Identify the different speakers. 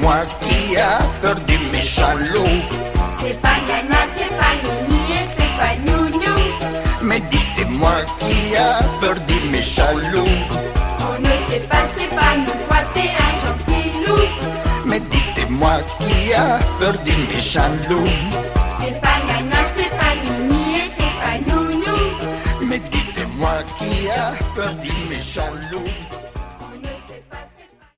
Speaker 1: dites-moi qui a peur du méchant loup.
Speaker 2: C'est pas Nana, c'est pas Nini et c'est pas Nounou.
Speaker 1: Mais dites-moi qui a peur du méchant loup.
Speaker 2: On ne sait pas, c'est pas nous, toi t'es un gentil loup.
Speaker 1: Mais dites-moi qui a peur du méchant loup.
Speaker 2: C'est pas Nana, c'est pas Nini et c'est pas Nounou.
Speaker 1: Mais dites-moi qui a peur du